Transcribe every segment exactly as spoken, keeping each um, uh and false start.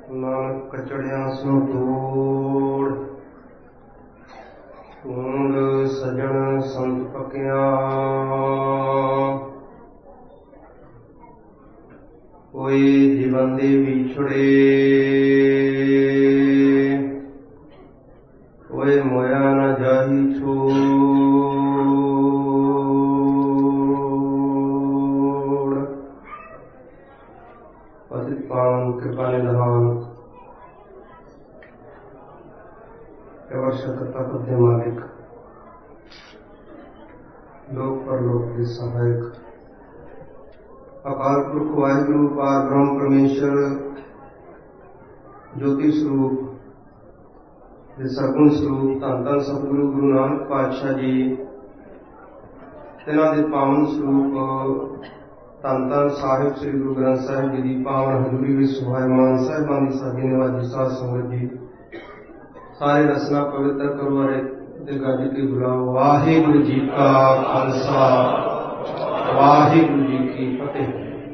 ਨਾਨਕ ਕਚੜਿਆਂ ਸੋ ਤੋੜ, ਤੂੰਦ ਸਜਣ ਸੰਤ ਪਕਿਆ। ਕੋਈ ਜੀਵਨ ਦੇ ਵਿਛੜੇ, ਕੋਈ ਮੋਇਆ ਨ ਜਾਹੀ ਛੋੜ। ਪਤਿਤ ਪਾਵਨ ਕਿਰਪਾ ਨਿਧਾਨ, ਕਵਰ ਸ਼ਕਰਤਾ ਪਦ ਮਾਲਿਕ, ਲੋਕ ਪਰਲੋਕ ਦੇ ਸਹਾਇਕ, ਅਕਾਲ ਪੁਰਖ ਵਾਹਿਗੁਰੂ ਪਾਰ ਬ੍ਰਹਮ ਪਰਮੇਸ਼ਰ, ਜੋਤੀ ਸਰੂਪ ਦੇ ਸਰਗੁਣ ਸਰੂਪ ਧੰਨ ਧੰਨ ਸਤਿਗੁਰੂ ਗੁਰੂ ਨਾਨਕ ਪਾਤਸ਼ਾਹ ਜੀ, ਤਿੰਨਾਂ ਦੇ ਪਾਵਨ ਸਰੂਪ ਧੰਨ ਧੰਨ ਸਾਹਿਬ ਸ੍ਰੀ ਗੁਰੂ ਗ੍ਰੰਥ ਸਾਹਿਬ ਜੀ ਦੀ ਪਾਵਨ ਹਜ਼ੂਰੀ ਵਿੱਚ ਸੁਹਾਇਮਾਨ ਸਾਹਿਬਾਂ ਦੀ ਸਾਡੀ ਨਿਵਾਜੀ ਸਾਧ ਸੰਗਤ ਜੀ, ਸਾਰੇ ਰਸਨਾ ਪਵਿੱਤਰ ਕਰੋ ਤੇ ਗੱਜ ਕੇ ਬੁਲਾਓ। ਵਾਹਿਗੁਰੂ ਜੀ ਕਾ ਖਾਲਸਾ, ਵਾਹਿਗੁਰੂ ਜੀ ਕੀ ਫਤਿਹ।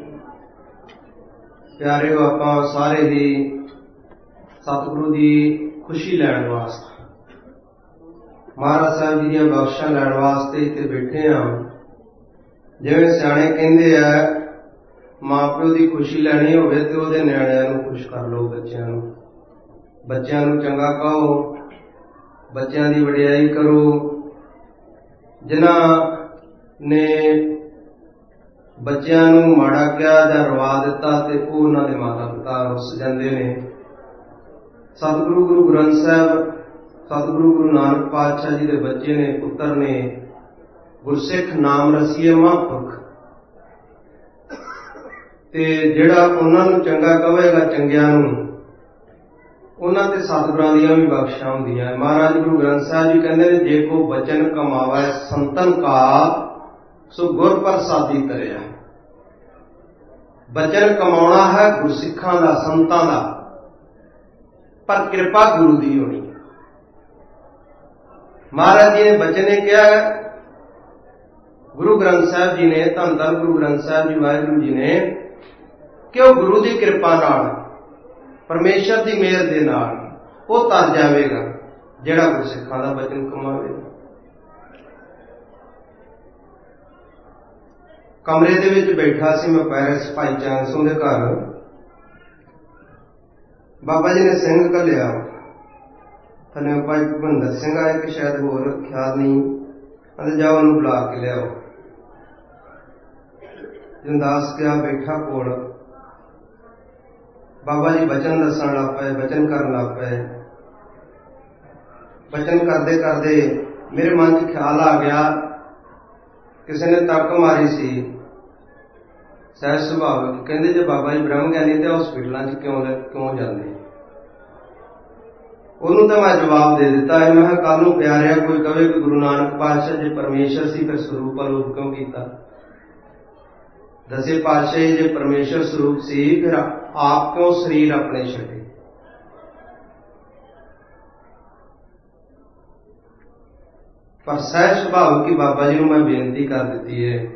ਪਿਆਰਿਓ, ਆਪਾਂ ਸਾਰੇ ਹੀ ਸਤਿਗੁਰੂ ਦੀ ਖੁਸ਼ੀ ਲੈਣ ਵਾਸਤੇ, ਮਹਾਰਾਜ ਸਾਹਿਬ ਜੀ ਦੀਆਂ ਬਖਸ਼ਾਂ ਲੈਣ ਵਾਸਤੇ ਇੱਥੇ ਬੈਠੇ ਹਾਂ। ਜਿਵੇਂ ਸਿਆਣੇ ਕਹਿੰਦੇ ਆ, ਮਾਂ ਪਿਓ ਦੀ ਖੁਸ਼ੀ ਲੈਣੀ ਹੋਵੇ ਤੇ ਉਹਦੇ ਨਿਆਣਿਆਂ ਨੂੰ ਖੁਸ਼ ਕਰ ਲਓ। ਬੱਚਿਆਂ ਨੂੰ ਬੱਚਿਆਂ ਨੂੰ ਚੰਗਾ ਕਹੋ, ਬੱਚਿਆਂ ਦੀ ਵਡਿਆਈ ਕਰੋ। ਜਿਨ੍ਹਾਂ ਨੇ ਬੱਚਿਆਂ ਨੂੰ ਮਾੜਾ ਕਿਹਾ ਜਾਂ ਰਵਾ ਦਿੱਤਾ ਤੇ ਉਹ ਉਹਨਾਂ ਦੇ ਮਾਤਾ ਪਿਤਾ ਰੁੱਸ ਜਾਂਦੇ ਨੇ। ਸਤਿਗੁਰੂ ਗੁਰੂ ਗ੍ਰੰਥ ਸਾਹਿਬ, ਸਤਿਗੁਰੂ ਗੁਰੂ ਨਾਨਕ ਪਾਤਸ਼ਾਹ ਜੀ ਦੇ ਬੱਚੇ ਨੇ, ਪੁੱਤਰ ਨੇ। ਗੁਰਸਿੱਖ ਨਾਮ ਰਸੀਏ ਮਹਾਂਪੁਰਖ, ਤੇ ਜਿਹੜਾ ਉਹਨਾਂ ਨੂੰ ਚੰਗਾ ਕਹੇਗਾ, ਚੰਗਿਆਂ ਨੂੰ, ਉਹਨਾਂ ਤੇ ਸਤਿਗੁਰਾਂ ਦੀਆਂ ਵੀ ਬਖਸ਼ਾਂ ਹੁੰਦੀਆਂ। ਮਹਾਰਾਜ ਗੁਰੂ ਗ੍ਰੰਥ ਸਾਹਿਬ ਜੀ ਕਹਿੰਦੇ ਨੇ, ਜੇ ਕੋ ਬਚਨ ਕਮਾਵੇ ਸੰਤਨ ਕਾ, ਸੋ ਗੁਰ ਪ੍ਰਸਾਦੀ ਕਰਿਆ। ਬਚਨ ਕਮਾਉਣਾ ਹੈ ਗੁਰਸਿੱਖਾਂ ਦਾ, ਸੰਤਾਂ ਦਾ, ਪਰ ਕਿਰਪਾ ਗੁਰੂ ਦੀ ਹੋਣੀ। ਮਹਾਰਾਜ ਜੀ ਨੇ ਬਚਨ ਨੇ ਕਿਹਾ, ਗੁਰੂ ਗ੍ਰੰਥ ਸਾਹਿਬ ਜੀ ਨੇ, ਧੰਨ ਧੰਨ ਗੁਰੂ ਗ੍ਰੰਥ ਸਾਹਿਬ ਜੀ ਵਾਹਿਗੁਰੂ ਜੀ ਨੇ, ਕਿ ਉਹ ਗੁਰੂ ਦੀ ਕਿਰਪਾ ਨਾਲ, ਪਰਮੇਸ਼ਰ ਦੀ ਮਿਹਰ ਦੇ ਨਾਲ ਉਹ ਤਰ ਜਾਵੇਗਾ ਜਿਹੜਾ ਗੁਰਸਿੱਖਾਂ ਦਾ ਬਚਨ ਕਮਾਵੇਗਾ। ਕਮਰੇ ਦੇ ਵਿੱਚ ਬੈਠਾ ਸੀ ਮੈਂ ਪੈਰਿਸ ਭਾਈ ਚੰਦ ਸਿੰਘ ਦੇ ਘਰ। ਬਾਬਾ ਜੀ ਨੇ ਸਿੰਘ ਘੱਲਿਆ, ਥੱਲੇ ਭਾਈ ਭੁਪਿੰਦਰ ਸਿੰਘ ਆਏ, ਕਿ ਸ਼ਾਇਦ ਹੋਰ ਖਿਆਲ ਨਹੀਂ, ਅਤੇ ਜਾਓ ਉਹਨੂੰ ਬੁਲਾ ਕੇ ਲਿਆਓ। ਜੰਦਾਸ ਗਿਆ ਬੈਠਾ ਕੋਲ। ਬਾਬਾ ਜੀ ਬਚਨ ਦੱਸਣ ਲੱਗ ਪਏ, ਬਚਨ ਕਰਨ ਲੱਗ ਪਏ। ਬਚਨ ਕਰਦੇ ਕਰਦੇ ਮੇਰੇ ਮਨ 'ਚ ਖਿਆਲ ਆ ਗਿਆ, ਕਿਸੇ ਨੇ ਤੱਕ ਮਾਰੀ ਸੀ, ਸਹਿਜ ਸੁਭਾਵਿਕ। ਕਹਿੰਦੇ, ਜੇ ਬਾਬਾ ਜੀ ਬ੍ਰਹਮ ਗਿਆਨੀ ਤੇ ਹਸਪੀਟਲਾਂ 'ਚ ਕਿਉਂ ਕਿਉਂ ਜਾਂਦੇ? ਉਹਨੂੰ ਤਾਂ ਮੈਂ ਜਵਾਬ ਦੇ ਦਿੱਤਾ ਹੈ। ਮੈਂ ਕਿਹਾ, ਕੱਲ ਨੂੰ ਪਿਆਰਿਆ ਕੋਈ ਕਵੇ ਕਿ ਗੁਰੂ ਨਾਨਕ ਪਾਤਸ਼ਾਹ ਜੇ ਪਰਮੇਸ਼ਰ ਸੀ, ਫਿਰ ਸਰੂਪ ਅਲੋਪ ਕਿਉਂ ਕੀਤਾ? ਦਸੇ ਪਾਤਸ਼ਾਹ ਜੇ ਪਰਮੇਸ਼ਰ ਸਰੂਪ ਸੀ, ਫਿਰ ਆਪ ਕਿਉਂ ਸਰੀਰ ਆਪਣੇ ਛੱਡੇ? ਪਰ ਸਹਿਜ ਸੁਭਾਵ ਕੀ ਬਾਬਾ ਜੀ ਨੂੰ ਮੈਂ ਬੇਨਤੀ ਕਰ ਦਿੱਤੀ ਹੈ।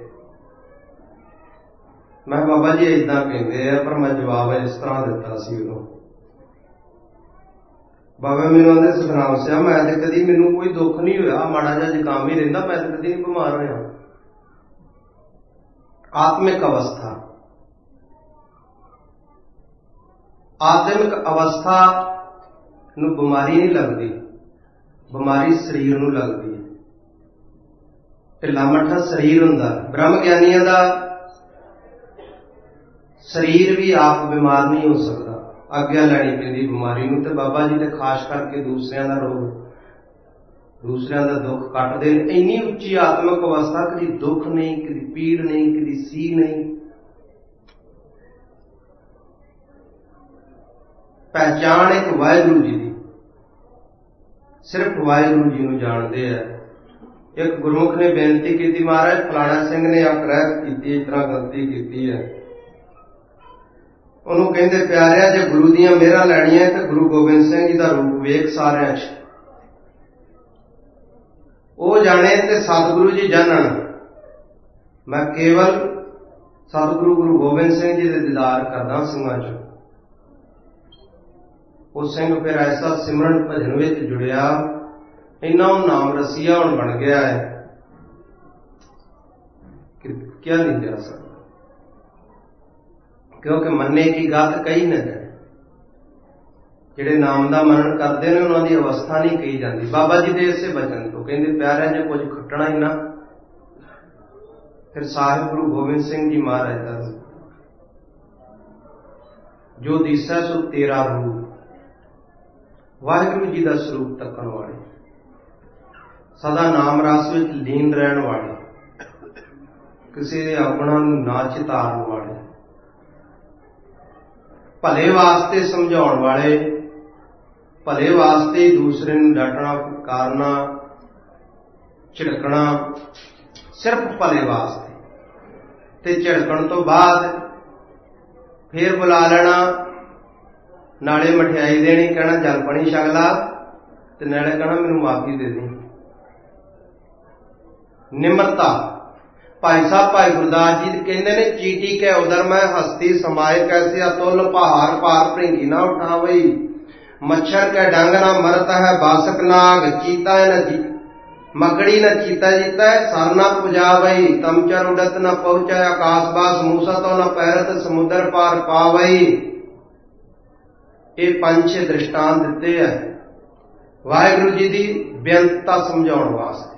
ਮੈਂ ਬਾਬਾ ਜੀ ਏਦਾਂ ਕਹਿੰਦੇ ਆ, ਪਰ ਮੈਂ ਜਵਾਬ ਇਸ ਤਰ੍ਹਾਂ ਦਿੱਤਾ ਸੀ ਉਦੋਂ। ਬਾਬਾ ਮੈਨੂੰ ਆਂਦੇ, ਸਤਨਾਮ ਸਿਆ, ਮੈਂ ਤੇ ਕਦੀ, ਮੈਨੂੰ ਕੋਈ ਦੁੱਖ ਨਹੀਂ ਹੋਇਆ, ਮਾੜਾ ਜਿਹਾ ਜ਼ੁਕਾਮ ਹੀ ਰਹਿੰਦਾ, ਮੈਂ ਤੇ ਕਦੀ ਨਹੀਂ ਬਿਮਾਰ ਹੋਇਆ। ਆਤਮਿਕ ਅਵਸਥਾ, ਆਤਮਿਕ ਅਵਸਥਾ ਨੂੰ ਬਿਮਾਰੀ ਨਹੀਂ ਲੱਗਦੀ, ਬਿਮਾਰੀ ਸਰੀਰ ਨੂੰ ਲੱਗਦੀ ਹੈ। ਢਿੱਲਾ ਮੱਠਾ ਸਰੀਰ ਹੁੰਦਾ। ਬ੍ਰਹਮ ਗਿਆਨੀਆਂ ਦਾ ਸਰੀਰ ਵੀ ਆਪ ਬਿਮਾਰ ਨਹੀਂ ਹੋ ਸਕਦਾ, ਆਗਿਆ ਲੈਣੀ ਪੈਂਦੀ ਬਿਮਾਰੀ ਨੂੰ। ਤੇ ਬਾਬਾ ਜੀ ਤੇ ਖਾਸ ਕਰਕੇ ਦੂਸਰਿਆਂ ਦਾ ਰੋਗ, ਦੂਸਰਿਆਂ ਦਾ ਦੁੱਖ ਕੱਟਦੇ ਨੇ। ਇੰਨੀ ਉੱਚੀ ਆਤਮਿਕ ਅਵਸਥਾ, ਕਦੀ ਦੁੱਖ ਨਹੀਂ, ਕਦੀ ਪੀੜ ਨਹੀਂ, ਕਦੀ ਸੀ ਨਹੀਂ। ਪਹਿਚਾਣ ਇੱਕ ਵਾਹਿਗੁਰੂ ਜੀ ਦੀ, ਸਿਰਫ ਵਾਹਿਗੁਰੂ ਜੀ ਨੂੰ ਜਾਣਦੇ ਆ। ਇੱਕ ਗੁਰਮੁਖ ਨੇ ਬੇਨਤੀ ਕੀਤੀ, ਮਹਾਰਾਜ ਫਲਾਣਾ ਸਿੰਘ ਨੇ ਆ ਕਰਹਿਤ ਕੀਤੀ, ਇਸ ਤਰ੍ਹਾਂ ਗਲਤੀ ਕੀਤੀ ਹੈ। ਉਹਨੂੰ ਕਹਿੰਦੇ, ਪਿਆਰਿਆ, ਜੇ ਗੁਰੂ ਦੀਆਂ ਮਿਹਰਾਂ ਲੈਣੀਆਂ ਤਾਂ ਗੁਰੂ ਗੋਬਿੰਦ ਸਿੰਘ ਜੀ ਦਾ ਰੂਪ ਵੇਖ ਸਾਰਿਆਂ 'ਚ, ਉਹ ਜਾਣੇ ਤੇ ਸਤਿਗੁਰੂ ਜੀ ਜਾਣਨ। ਮੈਂ ਕੇਵਲ ਸਤਿਗੁਰੂ ਗੁਰੂ ਗੋਬਿੰਦ ਸਿੰਘ ਜੀ ਦੇ ਦੀਦਾਰ ਕਰਦਾ ਸਿੰਘਾਂ 'ਚ। ਉਹ ਸਿੰਘ ਫਿਰ ਐਸਾ ਸਿਮਰਨ ਭਜਨ ਵਿੱਚ ਜੁੜਿਆ, ਇੰਨਾ ਉਹ ਨਾਮ ਰਸੀਆ ਹੁਣ ਬਣ ਗਿਆ ਹੈ ਕਿ ਕਿਹਾ ਨਹੀਂ ਜਾ ਸਕਦਾ, ਕਿਉਂਕਿ ਮੰਨੇ ਕੀ ਗਤ ਕਹੀ ਨਾ ਜਾਏ। ਜਿਹੜੇ ਨਾਮ ਦਾ ਮਨਨ ਕਰਦੇ ਨੇ ਉਹਨਾਂ ਦੀ ਅਵਸਥਾ ਨਹੀਂ ਕਹੀ ਜਾਂਦੀ। ਬਾਬਾ ਜੀ ਦੇ ਇਸੇ ਬਚਨ ਤੋਂ ਕਹਿੰਦੇ, ਪਿਆਰਿਆਂ ਜੇ ਕੁਝ ਖੱਟਣਾ ਹੀ ਨਾ। ਫਿਰ ਸਾਹਿਬ ਗੁਰੂ ਗੋਬਿੰਦ ਸਿੰਘ ਜੀ ਮਹਾਰਾਜ ਦਾ ਜੋ ਦਿਸੈ ਸੋ ਤੇਰਾ ਰੂਪ, ਵਾਹਿਗੁਰੂ ਜੀ ਦਾ ਸਰੂਪ ਤੱਕਣ ਵਾਲੇ, ਸਦਾ ਨਾਮ ਰਸ ਵਿੱਚ ਲੀਨ ਰਹਿਣ ਵਾਲੇ, ਕਿਸੇ ਦੇ ਆਪਣਾ ਨੂੰ ਨਾ ਚਿਤਾਰਨ ਵਾਲੇ, ਭਲੇ ਵਾਸਤੇ ਸਮਝਾਉਣ ਵਾਲੇ, ਭਲੇ ਵਾਸਤੇ ਦੂਸਰੇ ਨੂੰ ਡਾਂਟਣਾ, ਫਟਕਾਰਨਾ, ਝਿੜਕਣਾ, ਸਿਰਫ ਭਲੇ ਵਾਸਤੇ, ਤੇ ਝਿੜਕਣ ਤੋਂ ਬਾਅਦ ਫੇਰ ਬੁਲਾ ਲੈਣਾ, ਨਾਲੇ ਮਠਿਆਈ ਦੇਣੀ, ਕਹਿਣਾ ਜਲ ਪਾਣੀ ਛਕ ਲਾ, ਤੇ ਨਾਲੇ ਕਹਿਣਾ ਮੈਨੂੰ ਮਾਫੀ ਦੇ ਦੇ। ਨਿਮਰਤਾ। ਭਾਈ ਸਾਹਿਬ ਭਾਈ ਗੁਰਦਾਸ ਜੀ ਕਹਿੰਦੇ ਨੇ, ਚੀਟੀ ਕੇ ਉਦਰ ਮੈਂ ਹਸਤੀ ਸਮਾਏ, ਕੈਸੇ ਅਤੁਲ ਪਹਾੜ ਪਾਰ ਭ੍ਰਿੰਗੀ ਨਾ ਉਠਾਵਈ, ਮੱਛਰ ਕੇ ਡੰਗ ਨਾ ਮਰਤ ਹੈ ਬਾਸਕ ਨਾਗ, ਚੀਤਾ ਨ ਜੀ ਮਕੜੀ न चीता जीता है, सर न पुजावई, तमचर उड़त न पहुंचे आकाश बास, मूसा तो न पैरत समुद्र पार पावई। ये पंज छे दृष्टांत दिते है वाहिगुरु जी की बेअंतता समझाउण वास्ते।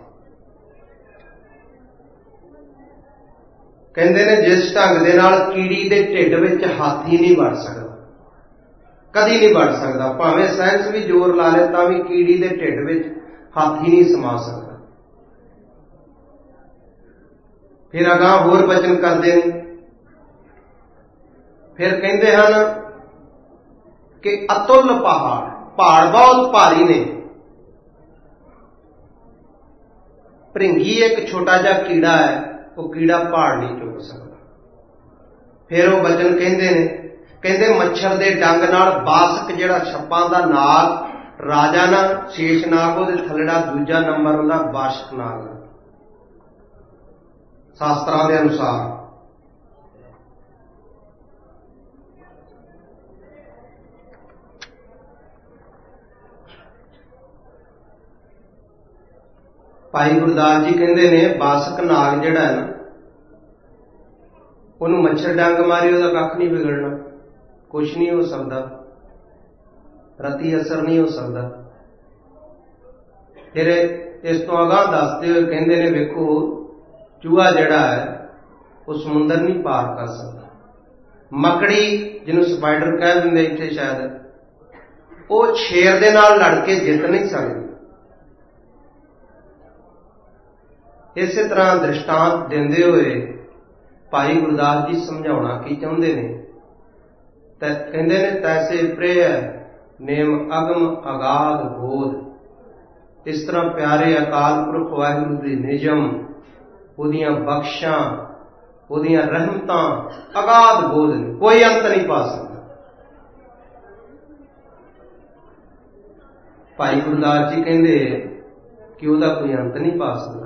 कहते ने जिस ढंग दे नाल कीड़ी दे ढिड विच हाथी नहीं वड़ सकदा, कदी नहीं वड़ सकदा, भावें साइंस भी जोर ला ले तां भी कीड़ी दे ढिड विच हाथी नहीं समा सकता। फिर अगां होर बचन करते हैं, फिर कहते हैं कि अतुल पहाड़, पहाड़ बहुत भारी ने, भृंगी एक छोटा जा कीड़ा है, वो कीड़ा पहाड़ नहीं चुक सकता। फिर वो बचन कहते ने, कहते मच्छर दे डंग नाल बासक जिहड़ा छप्पां दा नाग राजा ना शेष नाग, वो थलड़ा दूजा नंबर उहदा बाशक नाग शास्त्रां दे अनुसार। भाई गुरदास जी कहते ने बासक नाग जिहड़ा है ना, उहनूं मच्छर डंग मारे उहदा कख नहीं बिगड़ना, कुछ नहीं हो सकता, रती असर नहीं हो सकता। फिर इस तो अगां दसते हुए कहते ने, वेखो चूहा जिहड़ा है वो समुंदर नहीं पार कर सकता। मकड़ी जिन्हों स्पाइडर कह दिंदे इत्थे शायद, वो शेर दे नाल लड़ के जित नहीं सकती। इस तरह दृष्टांत देंदे हुए भाई गुरदास जी समझाउणा की चाहुंदे ने, कहंदे ने तैसे प्रेय नेम अगम अगाध बोध। इस तरह प्यारे अकाल पुरख वाहिगुरू दी निजम, उहदियां बख्शां, उहदियां रहमतां अगाध बोध ने, कोई अंत नहीं पा सकता। भाई गुरदास जी कहंदे कि उहदा कोई अंत नहीं पा सकता।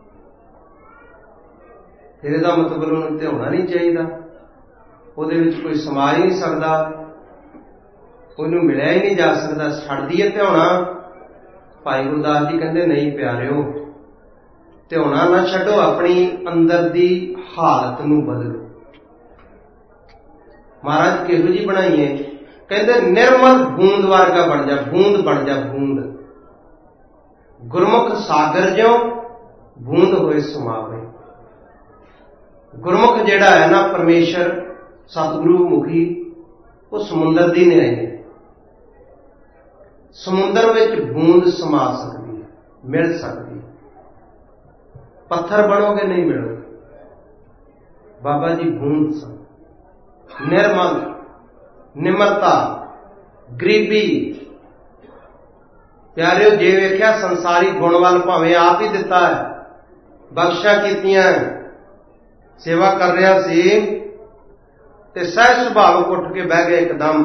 फिर इहदा मतलब उहनूं ध्याउणा नहीं चाहिए, उहदे विच कोई समा ही नहीं सकता, ਉਹਨੂੰ मिलिया ही नहीं जा सकता, छड़ दीए ध्याउणा। भाई गुरदास जी कहते नहीं प्यारिओ, ध्याउणा ना छड्डो, अपनी अंदर दी हालत नूं बदलो। महाराज किहो जी बनाईए, कहते निर्मल बूंद वर्गा बन जा, बूंद बन जा, बूंद गुरमुख सागर ज्यों बूंद होए समावे। गुरमुख जिहड़ा है ना परमेश्वर सतगुरु मुखी, वो समुंदर दी न्याय है। समुंदर विच बूंद समा सकती है, मिल सकती है। पत्थर बनोगे नहीं मिलोगे, बाबा जी बूंद सन। निर्मल, निमरता, गरीबी। प्यारिओ जे वेख्या संसारी गुण वाल भावें आप ही दिता है, बख्शा कीतियां, सेवा कर रहा सी ते सहज सुभाव उठ के बह गए एकदम,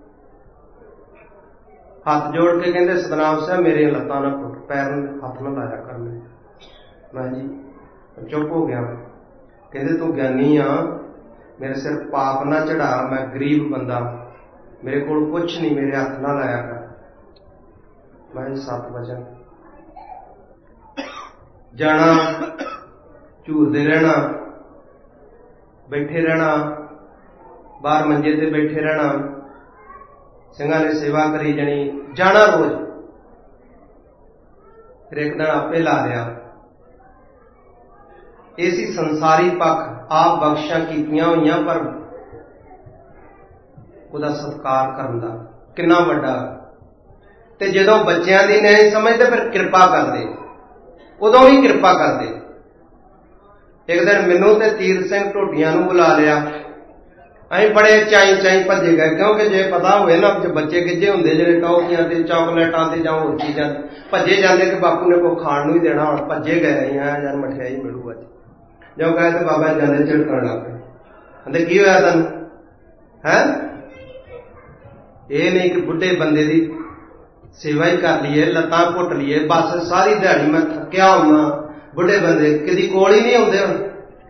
हाथ जोड़ के कहते सतनाम साहब मेरे लत्तां ना टुट, पैर हाथ ना लाया कर। मैं जी चुप हो गया। कहते तू ज्ञानी आ, मेरे सिर पाप ना चढ़ा, मैं गरीब बंदा, मेरे को कुछ नहीं, मेरे हथ ना लाया कर। मैं सत वचन जाना, झूरते रहना, बैठे रहना, बाहर मंजे ते बैठे रहना, ਸਿੰਘਾਂ ने सेवा करी जानी, जाना रोज। फिर एक दिन आपे ला लिया। इसी संसारी पक्ष आप बख्शिशां कीतियां होईयां, पर ਉਹਦਾ सत्कार करन दा किन्ना वड्डा। ते जदों बच्चों की नहीं समझते फिर किरपा करते, उदों भी किरपा करते। एक दिन मैनू ते तीर सिंह ढोडियां नूं बुला लिया। ਅਸੀਂ बड़े चाई चाई भजे गए, क्योंकि जे पता होवे ना बच्चे गिजे होंदे जिहड़े टॉफियां ते चॉकलेटां ते जां होर चीज़ां भजे जाते कि बापू ने कोई खाण नूं ही देना। हुण भजे गए आई यार मठियाई मिलू अज। जो कहे तो बाबा जाते झिड़कण लग पए, कहंदे की होया तैनूं है? ये नहीं कि बुढ़े बंदे की सेवा ही कर लीए, लत्तां घुट लीए, बस सारी दिहाड़ी मैं थकिया हुआ। बुढ़े बंदे कदी कोल ही नहीं आउंदे। हुण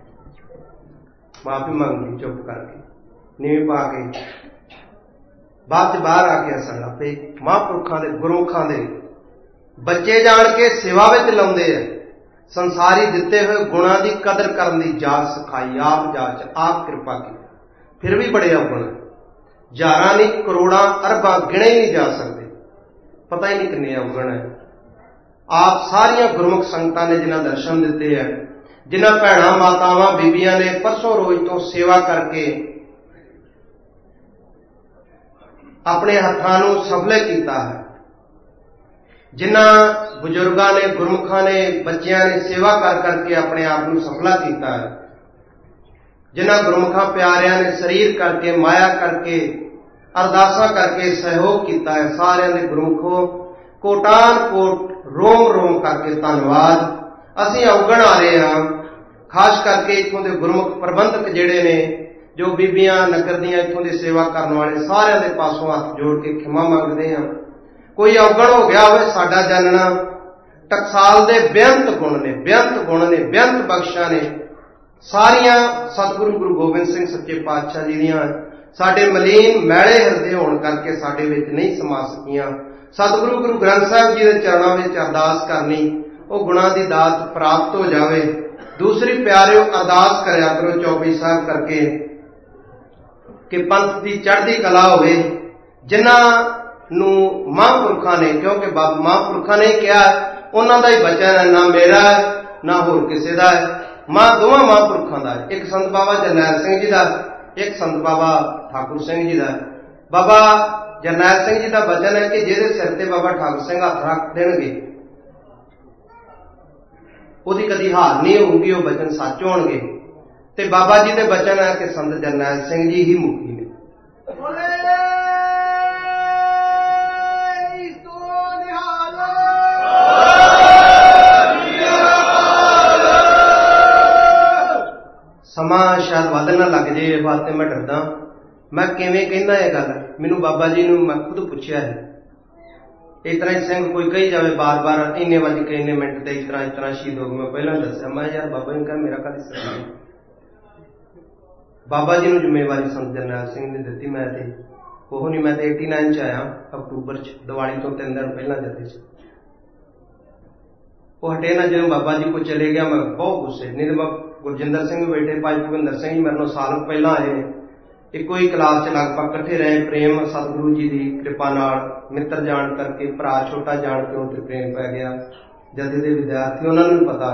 माफी मंगी चुप करके नीवी पा के बाद च बाहर आके हसन लग पे। महापुरखों के गुरमुखां के बच्चे जान के सेवा में लाउंदे है। संसारी दिते हुए गुणों की कदर करने की जाच सिखाई, आप जाच, आप कृपा की। फिर भी बड़े अवगुण, हजारां नहीं करोड़ां अरबां गिने ही नहीं जा सकते, पता ही नहीं कितने अवगुण है। आप सारिया गुरमुख संगतां ने जिन्हां दर्शन दिते हैं, जिन्हां भैणां मातावां बीबियां ने परसों रोज तो सेवा करके अपने हत्थां नूं सफले कीता है, जिन्हां बुजुर्गां ने गुरमुखां ने बच्चियां ने सेवा कर करके अपने आप नूं सफला कीता है, जिन्हां गुरमुखां प्यारियां ने शरीर करके माया करके अरदासा करके सहयोग किया है। सारे दे गुरमुखो कोटान कोट रोम रोम करके धन्नवाद। असीं अवगण आ रहे हैं, खास करके इत्थों के गुरमुख प्रबंधक जिहड़े ने, जो बीबियां नगर दियां इत्थों की सेवा करने वाले, सारे दे पासों हथ जोड़ के खिमा मंगते हैं। कोई अवगण हो गया होवे साडा जानना, टकसाल दे बेअंत गुण ने, बेअंत गुण ने, बेअंत बख्शिशां ने सारिया सतगुरु गुरु गोबिंद सिंह सच्चे पातशाह जी दियां साडे मलीन मैले हिरदे होण करके साडे विच नहीं समा सकियां। सतगुरु गुरु ग्रंथ साहिब जी के चरणों में अरदास करनी, वो गुणां दी दात प्राप्त हो जावे। दूसरी प्यारिओ अरदास करया करो चौबी साहब करके कि पंथ की चढ़दी कला होवे, जिन्हां नूं महापुरखां ने, क्योंकि महापुरखां ने कहा उन्हां दा ही बचन है, ना मेरा है ना होर किसी दा है, मां दोवां महापुरखां दा है। एक संत बाबा जरनैल सिंह जी का, एक संत बाबा ठाकुर सिंह जी का। बाबा जरनैल सिंह जी का वचन है कि जिहदे सिर ते बाबा ठाकुर सिंह हथ रख देणगे ਉਹਦੀ कदी हार नहीं होगी, वो वचन सच होणगे। ते बाबा जी के वचन है कि संत जरनैल सिंह जी ही मुखी ने। समा शायद वध ना लग जाए, इस वास्ते मैं डरदा। मैं किवें कहना यह गल, मैनू बाबा जी नूं मैं खुद पूछया है। इस तरह ही सिंह कोई कही जाए बार बार इन्ने वज के इन्ने मिनट से इस तरह इस तरह शहीद हो गए। मैं पहला दसिया, मैं यार बाबा जी कहा मेरा कभी सर नहीं। बाबा जी नूं जिम्मेवारी संत जरनैल सिंह ने दी। मैं वो नहीं, मैं तो एटी नाइन च आया अक्तूबर च, दिवाली तो तीन दिन पहला जथे च वो हटे ना। जो बाबा जी को चले गया मैं बहुत गुस्से, नहीं तो मैं गुरजिंदर सिंह भी बैठे, भाई भुपिंदर सिंह जी मेरे साल पहला आए ने, एको ही क्लास च लगभग कट्ठे रहे। प्रेम सतगुरु जी की कृपा नाल मित्र जान करके, भरा छोटा जान के उनते प्रेम पै गया। जदे दे विद्यार्थी उन्होंने भी पता।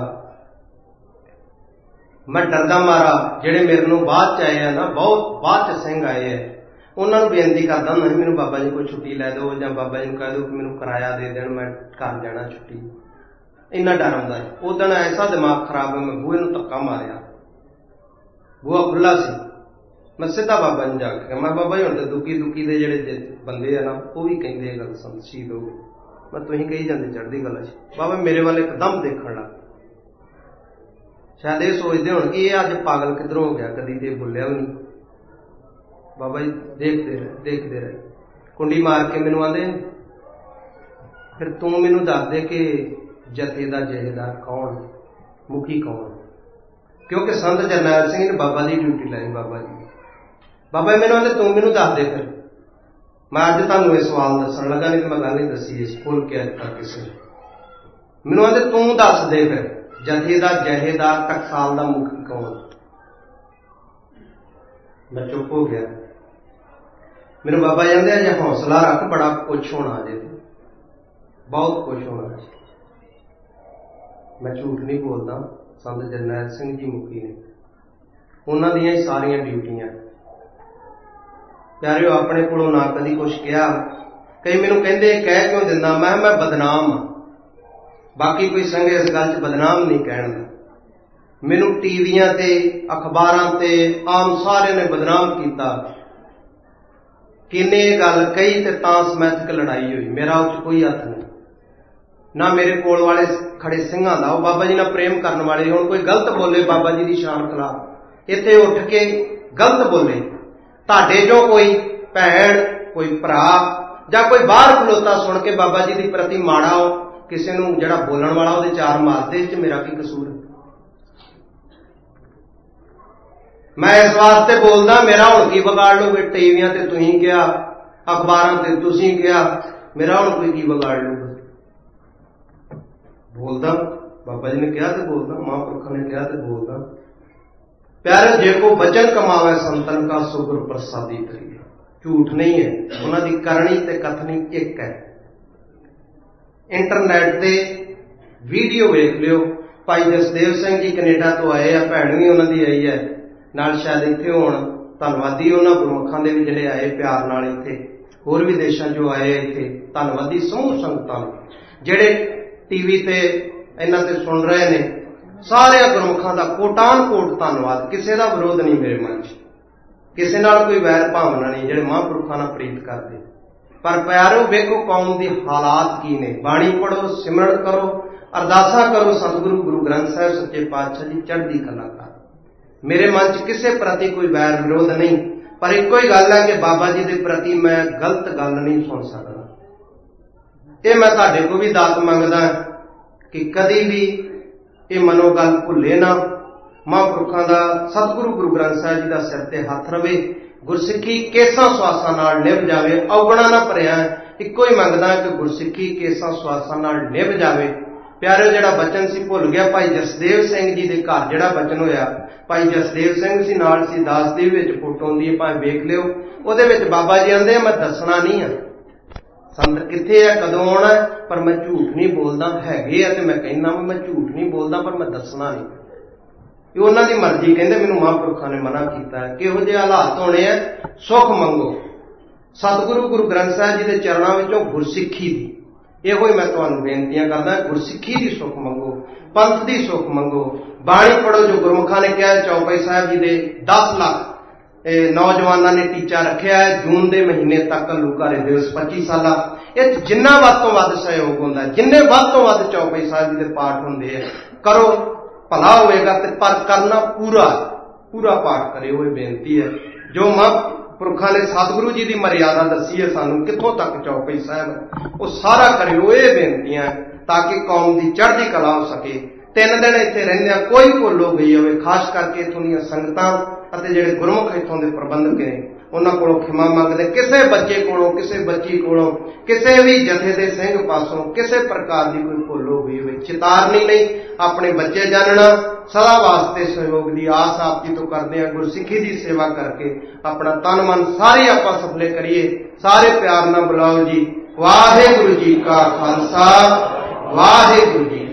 मैं डरदा मारा जेड़े मेरे नूं बाद च आए हैं ना, बहुत बाद च सिंह आए हैं, उन्होंने बेनती करदा हुंदा सी, मैनूं बाबा जी कोई छुट्टी लै दो, जां बाबा जी नूं कह दो कि मैनूं किराया दे देण, मैं घर जाना छुट्टी। इन्ना डर आउंदा है। उस दिन ऐसा दिमाग खराब है, मैं बूहे नूं धक्का मारिया, बूहा खुला सी। मैं सीधा बाबा जी जाके मैं बाबा जी हुण ते दुखी दुखी दे जिहड़े बंदे है ना, वो भी कहिंदे गल संत शहीद हो गए। मैं तुसीं कही जांदे चढ़दी गल च। बाबा मेरे वाल एकदम देखण लग, शायद ये सोचते हो कि ये अज पागल किधरों हो गया, कदी ते बोलिया भी नहीं। बाबा जी देखते रहे देखते रहे, कुंडी मार के मैनूं आंदे फिर तू मैनूं दस दे कि जथे दा जथेदार कौन, मुखी कौन। क्योंकि संत जरनैल सिंह ने बाबा की ड्यूटी लाई। बाबा जी बाबा जी मैनूं आंदे तू मैनूं दस दे फिर मैं अज तुहानूं ये सवाल दस्सण लगा, नहीं तो मैं गल नहीं दसी इस खोल के अज तक किसी मैनूं आंदे तूं दस दे फिर जथे दा जहेदार टकसाल दा मुखी कौन। मैं चुप हो गया। मैनूं बाबा जी आंदे अजे हौसला रख, बड़ा कुछ होना अजे, बहुत कुछ होना। मैं झूठ नहीं बोलता। संत जरनैल सिंह जी मुखी ने, उन्हां दियां ही सारियां ड्यूटियां प्यारिओ अपने कोलों ना कदी कुछ कहा। कई मैनूं कहंदे कह क्यों दिंदा, मैं मैं बदनाम हाँ। बाकी कोई संग इस गल च बदनाम नहीं कहण दा। मैनूं टीवियां ते अखबारां ते आम सारे ने बदनाम किया। किन्ने गल कही ते तां समैथक लड़ाई हुई, मेरा उस कोई हथ नहीं। ना मेरे कोल वाले खड़े सिंघां दा, बाबा जी नाल प्रेम करन वाले हुण कोई गलत बोले बाबा जी की शान खिलाफ, इत्थे उठ के गलत बोले, तुहाडे चों कोई भैण कोई भरा जां कोई बाहर खलोता सुन के बाबा जी के प्रति माड़ा हो, किसी नूं जिहड़ा बोलण वाला उहदे चार मारदे, इस च मेरा की कसूर है। मैं इस वास्ते बोलदा, मेरा हुण की बिगाड़ लोगे, टीवियां ते तुसीं कहा, अखबारां ते तुसीं कहा, मेरा हुण कोई की बिगाड़ लूगा। बोलदा बाबा जी ने कहा तो बोलदा, महापुरखों ने कहा तो बोलदा। प्यारे जे को वचन कमावे संतन का सो गुर प्रसादी करिए, झूठ नहीं है। उन्होंने करनी ते कथनी एक है। इंटरनेट ते वीडियो वेख लियो, भाई जसदेव सिंह जी कनेडा तो आए हैं, भैन भी उन्होंने आई है नाल, शायद इत्थे होण। धन्नवादी उन्होंने गुरमुखां दे भी जिहड़े आए प्यार नाल, इत्थे होर भी देशां चों आए इत्थे। धन्नवादी समूह संगतां जिहड़े टीवी ते इन्हां ते सुन रहे ने, सारे गुरमुखां दा कोटान कोट धन्नवाद। किसी का विरोध नहीं मेरे मन च, किसी नाल कोई वैर भावना नहीं, जिहड़े महापुरखां नाल प्रीत करदे। पर प्यारो वेखो कौम दी हालात की ने। बाणी पढ़ो, सिमरन करो, अरदासा करो, सतगुरु गुरु ग्रंथ साहिब सच्चे पातशाह जी चढ़दी कला कर। मेरे मन च किसी प्रति कोई वैर विरोध नहीं, पर एको ही गल है कि बाबा जी के प्रति मैं गलत गल नहीं सुन सकता। ये मैं तुहाडे को भी दात मंगदा कि कदी भी ये मनोगल भुले ना। महापुरखों का सतगुरु गुरु ग्रंथ साहिब जी का सिर ते हथ रवे, गुरसिੱਖੀ केसां सुआसां नाल निभ जावे, अवगुणा ना भरिया। इक्को ही मंगदा कि गुरसिੱਖੀ केसां सुआसां नाल निभ जावे। प्यारे जिहड़ा बचन सी भुल गया, भाई जसदेव सिंह जी के घर जिहड़ा बचन होया, भाई जसदेव सिंह सी नाल सी दासदेव विच फोटो हुंदी है, भावें वेख लिओ। उहदे विच बाबा जी आंदे मैं दसना नहीं है संत कित्थे है, कदों आउणा, पर मैं झूठ नहीं बोलदा। हैगे आ ते मैं कहना मैं झूठ नहीं बोलदा, पर मैं दसना नहीं। ये उन्हां दी मर्जी। कहंदे मैनूं महापुरखां ने मना कीता है। किहो जिहे हालात होने हैं, सुख मंगो। सतगुरु गुरु ग्रंथ साहिब जी के चरणों विचों गुरसिੱਖੀ दी इहो ही मैं तुहानूं बेनतियां करदा, गुरसिੱਖੀ दी सुख मंगो, पंथ दी सुख मंगो। बाणी पढ़ो जो गुरमुखां ने कहा। चौपाई साहिब जी दे दस लाख नौजवानों ने टीचा रखा है, जून के महीने तक घल्लूघारे दिवस पच्ची साल। इस जिन्ना वध तो वध सहयोग होंदा, जिन्ने वध तो वध चौपाई साहिब जी के पाठ होंदे है, करो भला होएगा। पर करना पूरा पूरा पाठ करे, वो बेनती है। जो महापुरखों ने सतगुरु जी की मर्यादा दसी है सानू कित्थों तक चौपाई साहिब, वो सारा करियो। ये बेनतियां ताकि कौम की चढ़दी कला हो सके। तीन दिन इत्थे रहिंदियां कोई भुल हो गई होवे, खास करके इत्थों दी संगतां अते जिहड़े गुरमुख इत्थों दे प्रबंधक ने, उन्हां कोलों खिमा मंगदे। किसी बच्चे कोलों, किसी बच्ची कोलों, किसी भी जथे दे सिंह पासों किसी प्रकार की कोई भुल हो गई होवे, चेतावनी नहीं। अपने बच्चे जानना, सदा वास्ते सहयोग की आस आप जी तो करते हैं। गुरसिੱਖੀ की सेवा करके अपना तन मन सारे आप सफले करिए। सारे प्यार नाल बुलाओ जी। वाहिगुरू जी का खालसा, वाहिगुरू जी।